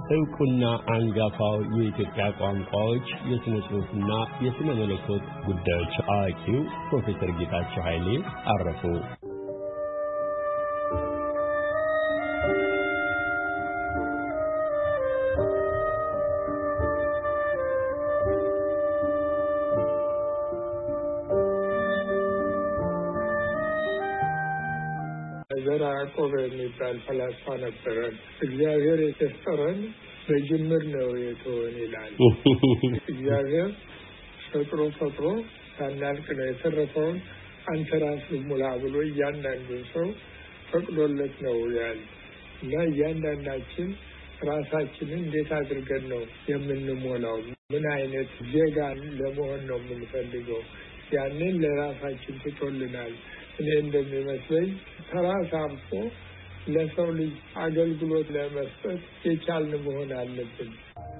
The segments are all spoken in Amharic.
እውቁና አንጋፋው የኢትዮጵያ ቋንቋዎች የሥነ ጽሑፍና የሥነ መለኮት ጉዳዮች አዋቂው ፕሮፌሰር ጌታቸው ኃይሌ አረፉ። ዘራ ያዕቆብ የሚባል ፈላስፋ ነበረ። እግዚአብሔር የፈጠረን በጅምር ነው የተወን ይላል። እግዚአብሔር ፈጥሮ ሳናልቅ ነው የተረፈውን አንተ ራስህ ሙላ ብሎ እያንዳንዱ ሰው ፈቅዶለት ነው ያል እና እያንዳንዳችን ራሳችንን እንዴት አድርገን ነው የምንሞላው? ምን አይነት ዜጋ ለመሆን ነው የምንፈልገው? ያንን ለራሳችን ትቶልናል። እኔ እንደሚመስለኝ ከራስ አልፎ ለሰው ልጅ አገልግሎት ለመስጠት የቻልን መሆን አለብን።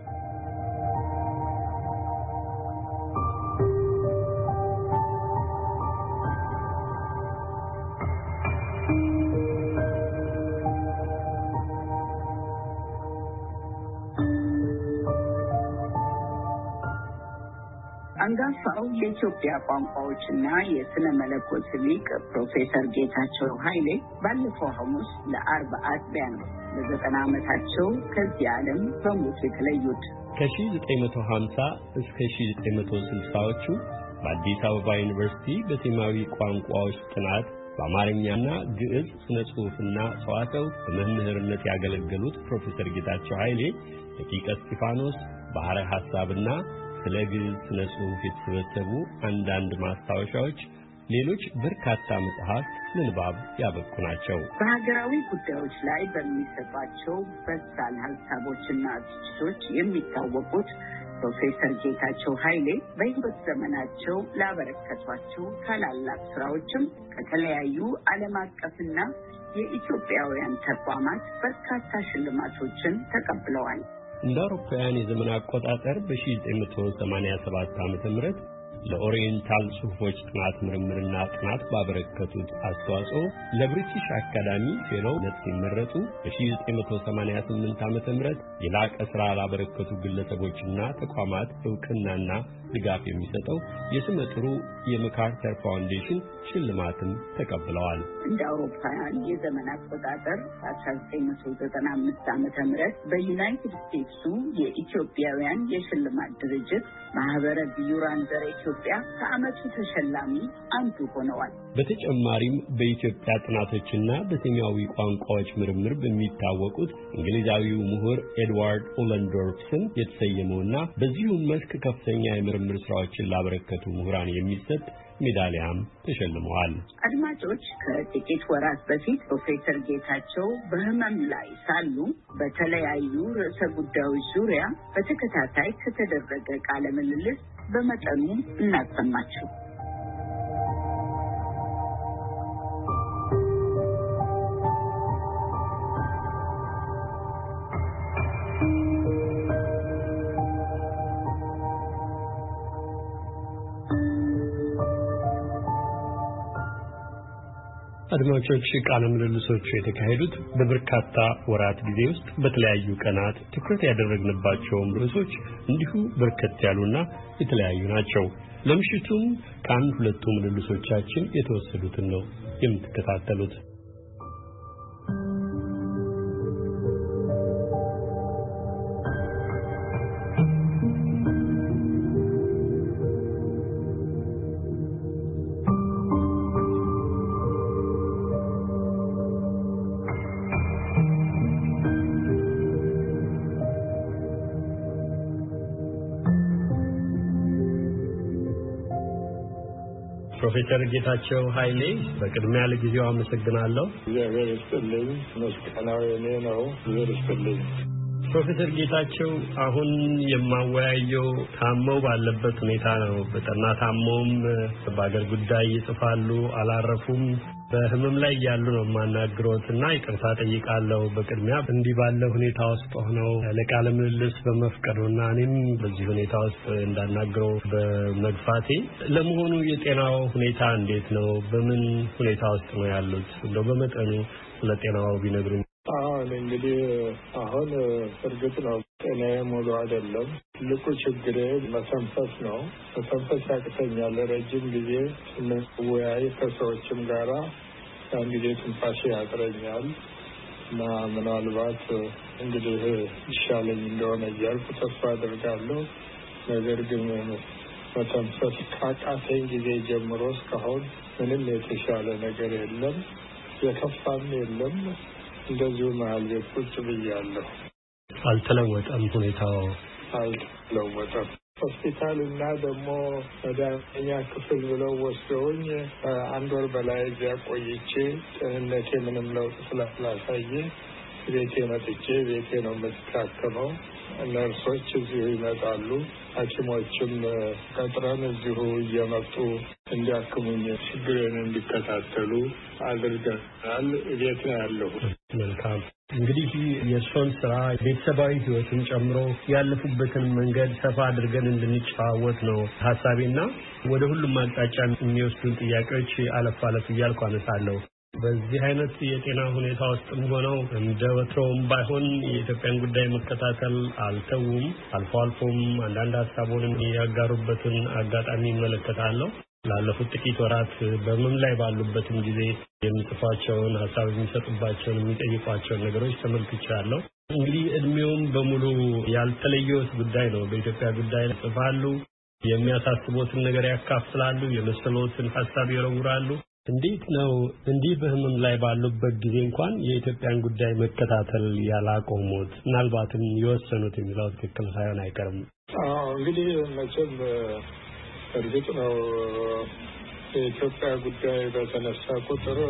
አንጋፋው የኢትዮጵያ ቋንቋዎችና የሥነ መለኮት ሊቅ ፕሮፌሰር ጌታቸው ኃይሌ ባለፈው ሐሙስ ለአርብ አጥቢያ ነው ለ90 ዓመታቸው ከዚህ ዓለም በሞት የተለዩት። ከ1950 እስከ 1960ዎቹ በአዲስ አበባ ዩኒቨርሲቲ በሴማዊ ቋንቋዎች ጥናት በአማርኛና ግዕዝ ስነ ጽሑፍና ሰዋሰው በመምህርነት ያገለገሉት ፕሮፌሰር ጌታቸው ኃይሌ ደቂቀ እስጢፋኖስ፣ ባሕረ ሐሳብና ስለ ግዕዝ ስነ ጽሑፍ የተሰበሰቡ አንዳንድ ማስታወሻዎች፣ ሌሎች በርካታ መጽሐፍት ለንባብ ያበቁ ናቸው። በሀገራዊ ጉዳዮች ላይ በሚሰጧቸው በሳል ሀሳቦችና ትችቶች የሚታወቁት ፕሮፌሰር ጌታቸው ኃይሌ በሕይወት ዘመናቸው ላበረከቷቸው ታላላቅ ስራዎችም ከተለያዩ ዓለም አቀፍና የኢትዮጵያውያን ተቋማት በርካታ ሽልማቶችን ተቀብለዋል። እንደ አውሮፓውያን የዘመን አቆጣጠር በ1987 ዓ.ም ለኦሪየንታል ጽሑፎች ጥናት ምርምርና ጥናት ባበረከቱት አስተዋጽኦ ለብሪቲሽ አካዳሚ ፌሎውነት ሲመረጡ በ1988 ዓ.ም የላቀ ሥራ ላበረከቱ ግለሰቦችና ተቋማት ዕውቅናና ድጋፍ የሚሰጠው የስመ ጥሩ የመካርተር ፋውንዴሽን ሽልማትም ተቀብለዋል። እንደ አውሮፓውያን የዘመን አቆጣጠር በ1995 ዓ.ም በዩናይትድ ስቴትሱ የኢትዮጵያውያን የሽልማት ድርጅት ማህበረ ቢዩራን ዘረ ኢትዮጵያ ከዓመቱ ተሸላሚ አንዱ ሆነዋል። በተጨማሪም በኢትዮጵያ ጥናቶችና በሴማዊ ቋንቋዎች ምርምር በሚታወቁት እንግሊዛዊው ምሁር ኤድዋርድ ኦለንዶርፍ ስም የተሰየመውና በዚሁም መስክ ከፍተኛ የምርምር ስራዎችን ላበረከቱ ምሁራን የሚሰጥ ሜዳሊያም ተሸልመዋል። አድማጮች፣ ከጥቂት ወራት በፊት ፕሮፌሰር ጌታቸው በሕመም ላይ ሳሉ በተለያዩ ርዕሰ ጉዳዮች ዙሪያ በተከታታይ ከተደረገ ቃለ ምልልስ በመጠኑ እናሰማችሁ። አድማጮች፣ ቃለ ምልልሶቹ የተካሄዱት በበርካታ ወራት ጊዜ ውስጥ በተለያዩ ቀናት ትኩረት ያደረግንባቸውም ርዕሶች እንዲሁ በርከት ያሉና የተለያዩ ናቸው። ለምሽቱም ከአንድ ሁለቱ ምልልሶቻችን የተወሰዱትን ነው የምትከታተሉት። ፕሮፌሰር ጌታቸው ኃይሌ በቅድሚያ ለጊዜው አመሰግናለሁ። እግዚአብሔር ይስጥልኝ። ምስጋናው የኔ ነው። እግዚአብሔር ይስጥልኝ። ፕሮፌሰር ጌታቸው አሁን የማወያየው ታመው ባለበት ሁኔታ ነው። በጠና ታመውም በአገር ጉዳይ ይጽፋሉ፣ አላረፉም። በህመም ላይ ያሉ ነው የማናግሮትና ይቅርታ ጠይቃለሁ። በቅድሚያ እንዲህ ባለ ሁኔታ ውስጥ ሆነው ለቃለ ምልልስ በመፍቀዱና እኔም በዚህ ሁኔታ ውስጥ እንዳናግረው በመግፋቴ ለመሆኑ የጤናው ሁኔታ እንዴት ነው? በምን ሁኔታ ውስጥ ነው ያሉት? እንደው በመጠኑ ስለ ጤናው ቢነግሩኝ። እንግዲህ አሁን እርግጥ ነው ጤናዬ ሙሉ አይደለም። ትልቁ ችግሬ መተንፈስ ነው። መተንፈስ ያቅተኛል። ረጅም ጊዜ ስንወያይ ከሰዎችም ጋራ ያን ጊዜ ትንፋሽ ያጥረኛል እና ምናልባት እንግዲህ ይሻለኝ እንደሆነ እያልኩ ተስፋ አድርጋለሁ። ነገር ግን መተንፈስ ካቃተኝ ጊዜ ጀምሮ እስካሁን ምንም የተሻለ ነገር የለም፣ የከፋም የለም። እንደዚሁ መሀል ቤት ቁጭ ብያለሁ። አልተለወጠም፣ ሁኔታው አልተለወጠም። ሆስፒታል እና ደግሞ መድኃኒተኛ ክፍል ብለው ወስደውኝ አንድ ወር በላይ እዚያ ቆይቼ ጤንነቴ ምንም ለውጥ ስላላሳየ ቤቴ መጥቼ ቤቴ ነው የምታከመው። ነርሶች እዚሁ ይመጣሉ፣ ሐኪሞችም ቀጥረን እዚሁ እየመጡ እንዲያክሙኝ ችግሬን እንዲከታተሉ አድርገናል። ቤት ነው ያለሁ። መልካም። እንግዲህ የእርሶን ስራ ቤተሰባዊ ህይወትን ጨምሮ ያለፉበትን መንገድ ሰፋ አድርገን እንድንጨዋወት ነው ሀሳቤና ወደ ሁሉም አቅጣጫ የሚወስዱን ጥያቄዎች አለፍ አለፍ እያልኩ አነሳለሁ። በዚህ አይነት የጤና ሁኔታ ውስጥም ሆነው እንደ ወትሮውም ባይሆን የኢትዮጵያን ጉዳይ መከታተል አልተውም። አልፎ አልፎም አንዳንድ ሀሳቦችን ያጋሩበትን አጋጣሚ እመለከታለሁ። ላለፉት ጥቂት ወራት በምን ላይ ባሉበትም ጊዜ የሚጽፏቸውን ሀሳብ የሚሰጡባቸውን የሚጠይቋቸውን ነገሮች ተመልክቻለሁ። እንግዲህ እድሜውም በሙሉ ያልተለየውት ጉዳይ ነው። በኢትዮጵያ ጉዳይ ጽፋሉ፣ የሚያሳስቦትን ነገር ያካፍላሉ፣ የመሰሎትን ሀሳብ ይወረውራሉ። እንዴት ነው እንዲህ በህመም ላይ ባሉበት ጊዜ እንኳን የኢትዮጵያን ጉዳይ መከታተል ያላቆሙት? ምናልባትም የወሰኑት የሚለው ትክክል ሳይሆን አይቀርም። እንግዲህ መቼም እርግጥ ነው የኢትዮጵያ ጉዳይ በተነሳ ቁጥር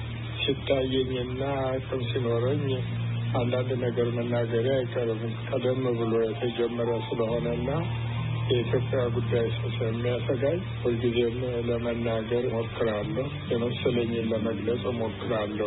ሲታየኝና አቅም ሲኖረኝ አንዳንድ ነገር መናገሪያ አይቀርም። ቀደም ብሎ የተጀመረ ስለሆነና የኢትዮጵያ ጉዳይ ስለሚያሰጋኝ ሁልጊዜም ለመናገር ሞክራለሁ፣ የመሰለኝን ለመግለጽ ሞክራለሁ።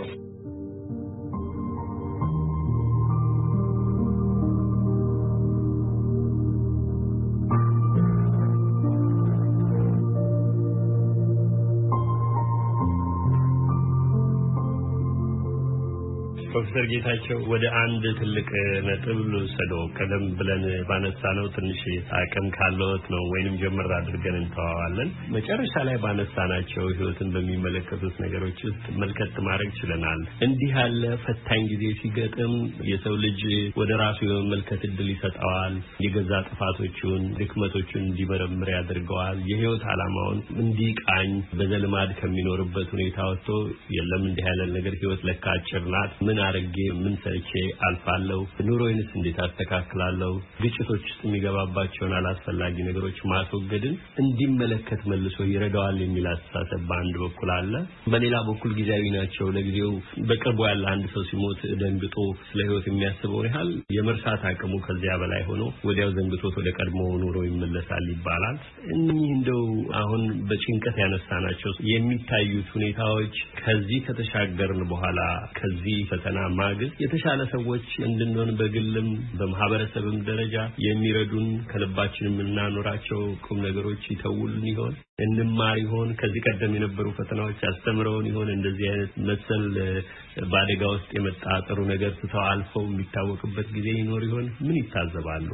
ፕሮፌሰር ጌታቸው ወደ አንድ ትልቅ ነጥብ ልውሰደው። ቀደም ብለን ባነሳነው ትንሽ አቅም ካለዎት ነው ወይንም ጀመር አድርገን እንተዋዋለን። መጨረሻ ላይ ባነሳናቸው ህይወትን በሚመለከቱት ነገሮች ውስጥ መልከት ማድረግ ችለናል። እንዲህ ያለ ፈታኝ ጊዜ ሲገጥም የሰው ልጅ ወደ ራሱ የመመልከት እድል ይሰጠዋል። የገዛ ጥፋቶቹን፣ ድክመቶቹን እንዲመረምር ያደርገዋል። የህይወት ዓላማውን እንዲቃኝ በዘልማድ ከሚኖርበት ሁኔታ ወጥቶ የለም እንዲህ ያለ ነገር ህይወት ለካ አጭር ናት፣ ምን አርጌ ምን ሰርቼ አልፋለሁ፣ ኑሮዬንስ እንዴት አስተካክላለሁ፣ ግጭቶች ውስጥ የሚገባባቸውን አላስፈላጊ ነገሮች ማስወገድን እንዲመለከት መልሶ ይረዳዋል የሚል አስተሳሰብ በአንድ በኩል አለ። በሌላ በኩል ጊዜያዊ ናቸው። ለጊዜው በቅርቡ ያለ አንድ ሰው ሲሞት ደንግጦ ስለ ህይወት የሚያስበው ያህል የመርሳት አቅሙ ከዚያ በላይ ሆኖ ወዲያው ዘንግቶት ወደ ቀድሞ ኑሮ ይመለሳል ይባላል። እኚህ እንደው አሁን በጭንቀት ያነሳናቸው የሚታዩት ሁኔታዎች ከዚህ ከተሻገርን በኋላ ከዚህ ፈተና ማግስት የተሻለ ሰዎች እንድንሆን በግልም በማህበረሰብም ደረጃ የሚረዱን ከልባችን የምናኖራቸው ቁም ነገሮች ይተውሉን ይሆን? እንማር ይሆን? ከዚህ ቀደም የነበሩ ፈተናዎች ያስተምረውን ይሆን? እንደዚህ አይነት መሰል በአደጋ ውስጥ የመጣ ጥሩ ነገር ትተው አልፈው የሚታወቅበት ጊዜ ይኖር ይሆን? ምን ይታዘባሉ?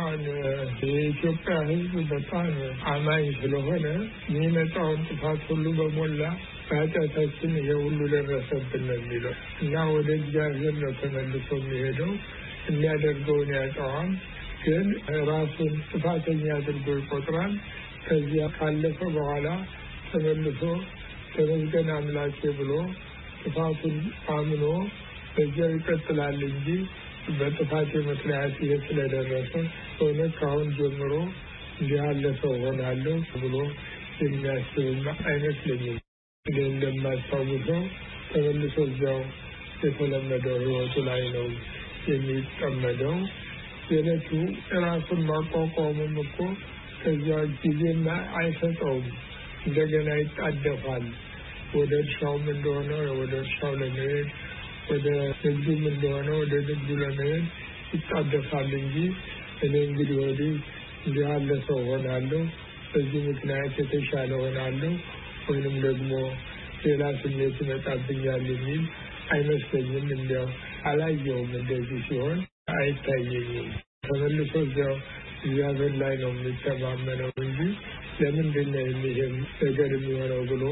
የኢትዮጵያ ሕዝብ በጣም አማኝ ስለሆነ የሚመጣውን ጥፋት ሁሉ በሞላ ኃጢአታችን ይሄ ሁሉ ደረሰብን ነው የሚለው እና ወደ እግዚአብሔር ነው ተመልሶ የሚሄደው። የሚያደርገውን ያውቀዋል፣ ግን ራሱን ጥፋተኛ አድርጎ ይቆጥራል። ከዚያ ካለፈ በኋላ ተመልሶ ተመስገን አምላኬ ብሎ ጥፋቱን አምኖ በዚያው ይቀጥላል እንጂ በጥፋቴ ምክንያት ይሄ ስለደረሰ በእውነት ከአሁን ጀምሮ እንዲህ ያለ ሰው ሆናለሁ ብሎ የሚያስብና አይመስለኝም። እኔ እንደማስታውሰው ተመልሶ እዚያው የተለመደው ህይወቱ ላይ ነው የሚጠመደው። የዕለቱ ራሱን ማቋቋሙም እኮ ከዚያ ጊዜና አይሰጠውም። እንደገና ይጣደፋል። ወደ እርሻውም እንደሆነ ወደ እርሻው ለመሄድ፣ ወደ ንግዱም እንደሆነ ወደ ንግዱ ለመሄድ ይጣደፋል እንጂ እኔ እንግዲህ ወዲህ እንዲህ ያለ ሰው ሆናለሁ፣ በዚህ ምክንያት የተሻለ ሆናለሁ ወይንም ደግሞ ሌላ ስሜት ይመጣብኛል የሚል አይመስለኝም። እንዲያው አላየውም። እንደዚህ ሲሆን አይታየኝም። ተመልሶ እዚያው እግዚአብሔር ላይ ነው የሚተማመነው እንጂ ለምንድን ነው ይህም ነገር የሚሆነው ብሎ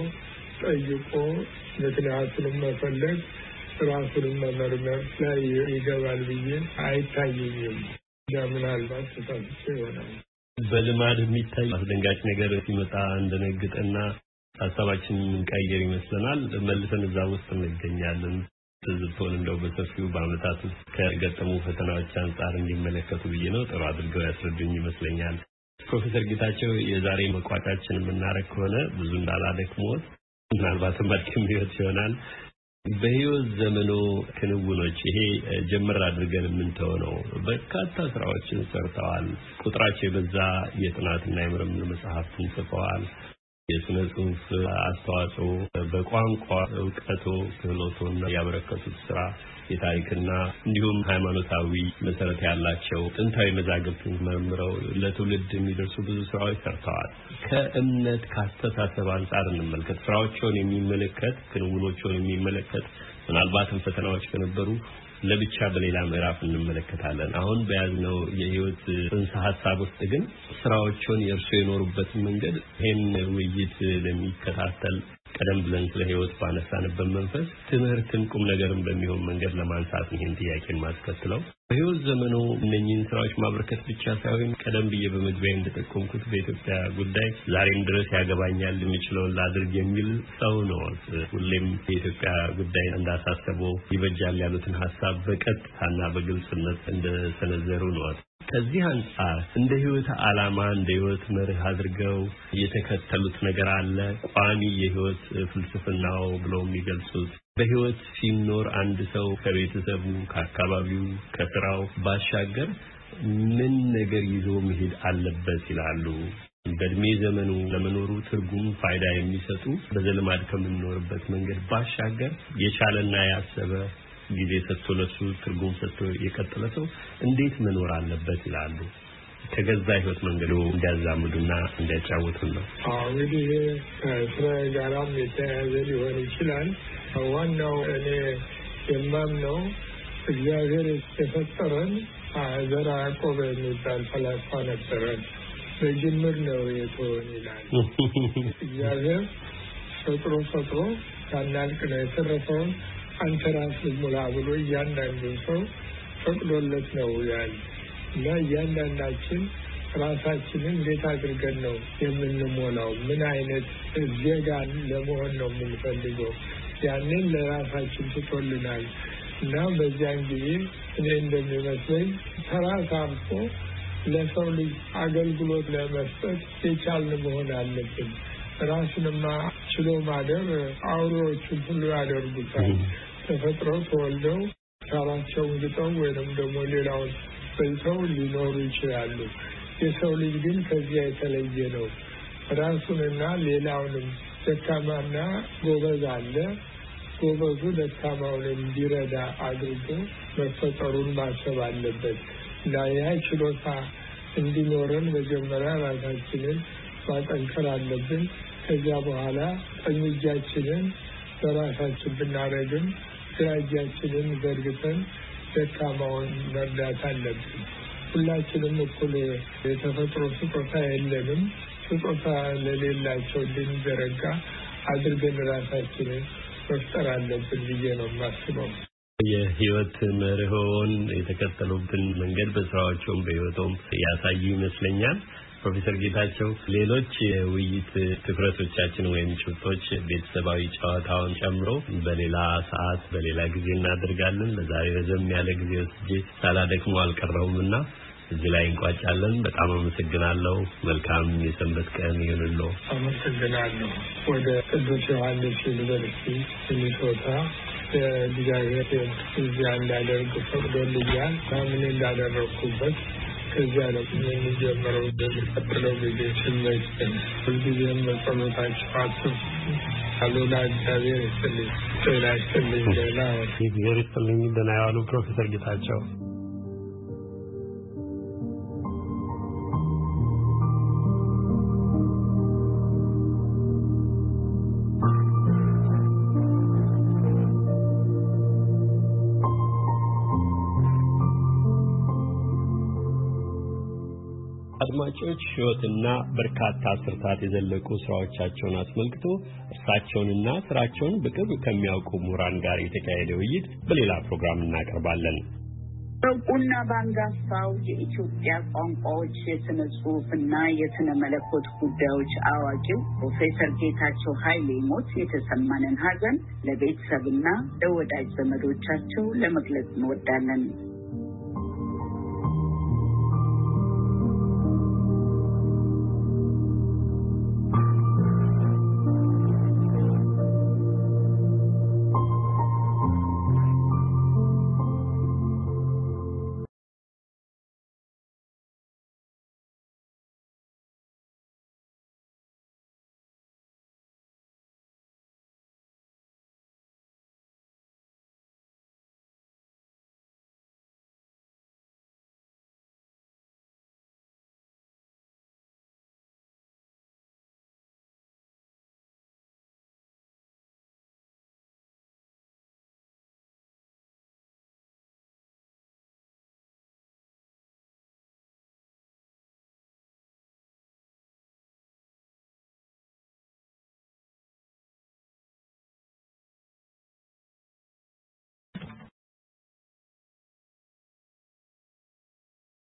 ጠይቆ ምክንያቱንም መፈለግ ራሱንም መመርመር ላይ ይገባል ብዬ አይታየኝም። ምናልባት ተሳስቼ ይሆናል። በልማድ የሚታይ አስደንጋጭ ነገር ሲመጣ እንደነግጥና ሀሳባችንን እንቀይር ይመስለናል። መልሰን እዛ ውስጥ እንገኛለን። ትዝብቶን እንደው በሰፊው በአመታት ውስጥ ከገጠሙ ፈተናዎች አንጻር እንዲመለከቱ ብዬ ነው። ጥሩ አድርገው ያስረዱኝ ይመስለኛል። ፕሮፌሰር ጌታቸው የዛሬ መቋጫችን የምናረግ ከሆነ ብዙ እንዳላደክሞት ምናልባትም አድክም ህይወት ይሆናል። በህይወት ዘመኖ ክንውኖች ይሄ ጀምር አድርገን የምንተው ነው። በርካታ ስራዎችን ሰርተዋል። ቁጥራቸው የበዛ የጥናትና የምርምር መጽሐፍትን ጽፈዋል። የስነ ጽሁፍ አስተዋጽኦ በቋንቋ እውቀቶ ክህሎቶና ያበረከቱት ስራ የታሪክና እንዲሁም ሃይማኖታዊ መሰረት ያላቸው ጥንታዊ መዛግብትን መርምረው ለትውልድ የሚደርሱ ብዙ ስራዎች ሰርተዋል። ከእምነት ካስተሳሰብ አንጻር እንመልከት። ስራዎችን የሚመለከት ክንውኖችን የሚመለከት ምናልባትም ፈተናዎች ከነበሩ ለብቻ በሌላ ምዕራፍ እንመለከታለን። አሁን በያዝነው የህይወት ጽንሰ ሐሳብ ውስጥ ግን ስራዎችን የእርሱ የኖሩበት መንገድ ይሄን ውይይት ለሚከታተል ቀደም ብለን ስለ ህይወት ባነሳንበት መንፈስ ትምህርትን ቁም ነገርን በሚሆን መንገድ ለማንሳት ይሄን ጥያቄ ማስከትለው በህይወት ዘመኑ እነኚህን ስራዎች ማበርከት ብቻ ሳይሆን ቀደም ብዬ በመግቢያ እንደጠቆምኩት በኢትዮጵያ ጉዳይ ዛሬም ድረስ ያገባኛል የሚችለውን ላድርግ የሚል ሰው ነው። ሁሌም የኢትዮጵያ ጉዳይ እንዳሳሰበው ይበጃል ያሉትን ሐሳብ በቀጥታና በግልጽነት እንደሰነዘሩ ነው። ከዚህ አንጻር እንደ ህይወት ዓላማ እንደ ህይወት መርህ አድርገው የተከተሉት ነገር አለ? ቋሚ የህይወት ፍልስፍናው ብለው የሚገልጹት በህይወት ሲኖር አንድ ሰው ከቤተሰቡ፣ ከአካባቢው፣ ከስራው ባሻገር ምን ነገር ይዞ መሄድ አለበት ይላሉ? በእድሜ ዘመኑ ለመኖሩ ትርጉም ፋይዳ የሚሰጡ በዘልማድ ከምንኖርበት መንገድ ባሻገር የቻለና ያሰበ ጊዜ ሰጥቶ ለሱ ትርጉም ሰጥቶ የቀጠለ ሰው እንዴት መኖር አለበት ይላሉ? ከገዛ ህይወት መንገዱ እንዲያዛምዱና እንዲያጫውቱን ነው። እንግዲህ ከስራ ጋራም የተያያዘ ሊሆን ይችላል። ዋናው እኔ የማምነው እግዚአብሔር የፈጠረን ዘራ ያዕቆብ የሚባል ፈላስፋ ነበረን። በጅምር ነው የተወን ይላል። እግዚአብሔር ፈጥሮ ሳናልቅ ነው የተረፈውን አንተ ራስህ ሙላ ብሎ እያንዳንዱ ሰው ፈቅዶለት ነው ያለ እና እያንዳንዳችን ራሳችንን እንዴት አድርገን ነው የምንሞላው? ምን አይነት ዜጋ ለመሆን ነው የምንፈልገው? ያንን ለራሳችን ትቶልናል እና በዚያን ጊዜ እኔ እንደሚመስለኝ ከራስ አልፎ ለሰው ልጅ አገልግሎት ለመስጠት የቻልን መሆን አለብን። ራስንማ ችሎ ማደር አውሬዎቹን ሁሉ ያደርጉታል። ተፈጥረው ተወልደው ሳራቸውን ግጠው ወይንም ደግሞ ሌላውን በልተው ሊኖሩ ይችላሉ። የሰው ልጅ ግን ከዚያ የተለየ ነው። ራሱንና ሌላውንም ደካማና ጎበዝ አለ። ጎበዙ ደካማውን እንዲረዳ አድርጎ መፈጠሩን ማሰብ አለበት እና ያ ችሎታ እንዲኖረን መጀመሪያ ራሳችንን ማጠንከር አለብን። ከዚያ በኋላ ቀኝ እጃችንን በራሳችን ብናደርግም ግራ እጃችንን ዘርግተን ደካማውን መርዳት አለብን። ሁላችንም እኩል የተፈጥሮ ስጦታ የለንም። ስጦታ ለሌላቸው እንድንዘረጋ አድርገን ራሳችንን መፍጠር አለብን ብዬ ነው የማስበው። የህይወት መርሆውን የተከተሉትን መንገድ በስራዎቹም በህይወቱም ያሳዩ ይመስለኛል። ፕሮፌሰር ጌታቸው ሌሎች የውይይት ትኩረቶቻችን ወይም ጭብጦች ቤተሰባዊ ጨዋታውን ጨምሮ በሌላ ሰዓት በሌላ ጊዜ እናደርጋለን። ለዛሬ ረዘም ያለ ጊዜ ወስጄ ሳላደክሞ አልቀረውምና እዚህ ላይ እንቋጫለን። በጣም አመሰግናለሁ። መልካም የሰንበት ቀን ይሁንልዎ። አመሰግናለሁ። ወደ ቅዱስ ዮሐንስ ዩኒቨርሲቲ ሚኒሶታ እግዚአብሔር እዚያ እንዳደርግ ፈቅዶልኛል። ምን እንዳደረግኩበት ከዚያ ነው የሚጀምረው። በሚቀጥለው ጊዜ ስመጭን ሁልጊዜም በጸሎታችሁ አስቡ። አሉላ እግዚአብሔር ይስጥልኝ። ጤና ይስጥልኝ። ሌላ እግዚአብሔር ይስጥልኝ። ደህና ያዋሉ ፕሮፌሰር ጌታቸው። አድማጮች ሕይወትና በርካታ አስርታት የዘለቁ ስራዎቻቸውን አስመልክቶ እርሳቸውንና ስራቸውን በቅርብ ከሚያውቁ ምሁራን ጋር የተካሄደ ውይይት በሌላ ፕሮግራም እናቀርባለን። በቁና ባንጋፋው የኢትዮጵያ ቋንቋዎች የሥነ ጽሑፍና የሥነ መለኮት ጉዳዮች አዋቂው ፕሮፌሰር ጌታቸው ኃይሌ ሞት የተሰማንን ሐዘን ለቤተሰብና ለወዳጅ ዘመዶቻቸው ለመግለጽ እንወዳለን።